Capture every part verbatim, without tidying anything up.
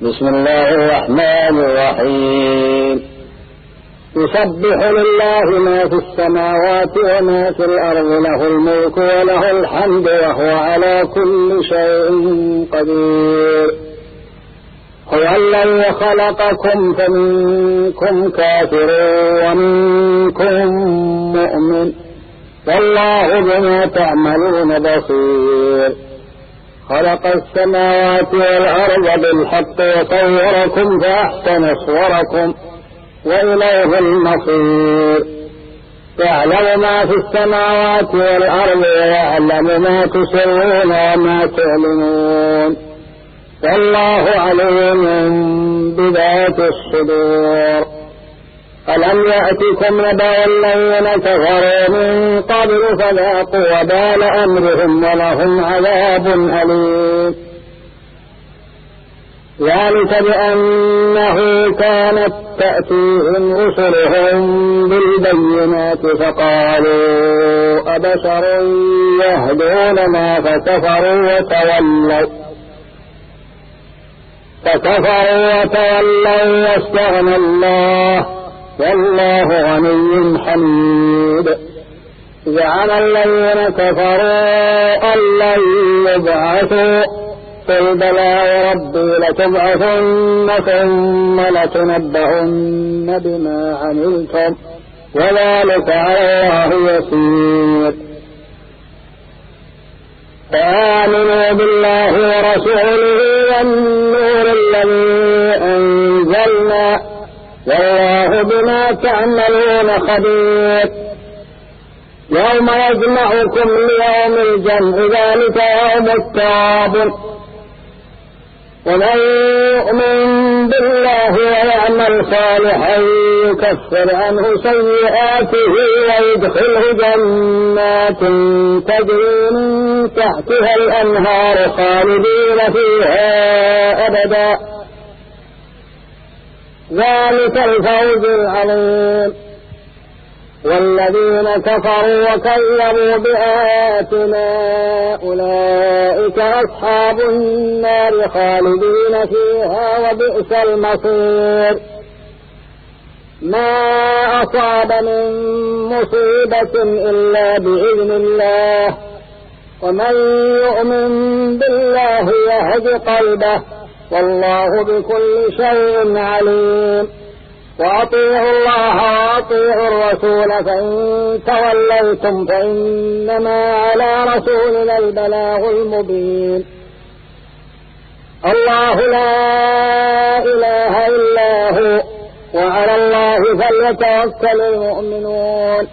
بسم الله الرحمن الرحيم. يسبح لله ما في السماوات وما في الأرض، له الملك وله الحمد وهو على كل شيء قدير. هو الذي خلقكم فمنكم كافر ومنكم مؤمن، والله بما تعملون بصير. خلق السماوات والأرض بالحق وصوركم فأحسن صوركم وإليه المصير. يعلم ما في السماوات والأرض ويعلم ما تسرون وما تعلنون، والله عليم بذات الصدور. ألم يأتكم نبأ الذين كفروا من قبل فذاقوا وبال أمرهم ولهم عذاب أليم. ذلك بأنه كانت تأتيهم رسلهم بالبينات فقالوا أبشر يهدوننا فكفروا وتولوا فكفروا وتولوا واستغنى الله والله غني حميد. زعم الذين كفروا أن لن يبعثوا، قل بلى وربي لتبعثن ثم لتنبؤن بما عملتم وذلك على الله يسير. فآمنوا بالله ورسوله والنور الذي أنزلنا والله بما تعملون خبير. يوم يجمعكم ليوم الجمع ذلك يوم التغابن. ومن يؤمن بالله ويعمل صالحا يكفر عنه سيئاته ويدخله جنات تجري من تحتها الأنهار خالدين فيها أبدا، ذلك الفوز العظيم. والذين كفروا وكذبوا بآياتنا أولئك أصحاب النار خالدين فيها وبئس المصير. ما أصاب من مصيبة إلا بإذن الله، ومن يؤمن بالله يهد قلبه والله بكل شيء عليم. وأطيعوا الله وأطيعوا الرسول فإن توليتم فإنما على رسولنا البلاغ المبين. الله لا إله إلا هو وعلى الله فليتوكل المؤمنون.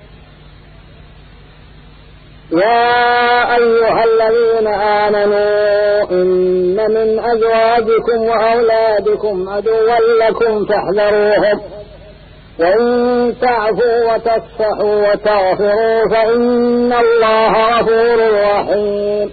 يا أيها الذين آمنوا إن من أزواجكم وأولادكم عدوا لكم فاحذروهم، وإن تعفوا وتصفحوا وتغفروا فإن الله غفور رحيم.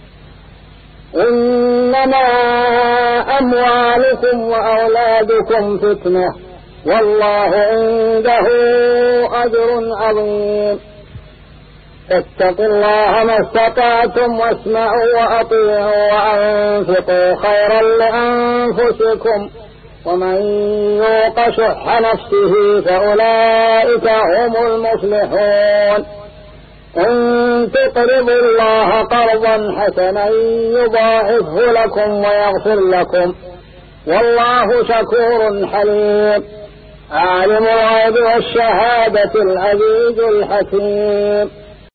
إنما أموالكم وأولادكم فتنة والله عنده أجر عظيم. فاتقوا الله ما استطعتم واسمعوا وأطيعوا وأنفقوا خيرا لأنفسكم، ومن يوق شح نفسه فأولئك هم المفلحون. إن تقرضوا الله قرضا حسنا يضاعفه لكم ويغفر لكم والله شكور حليم. عالم الغيب والشهادة العزيز الحكيم.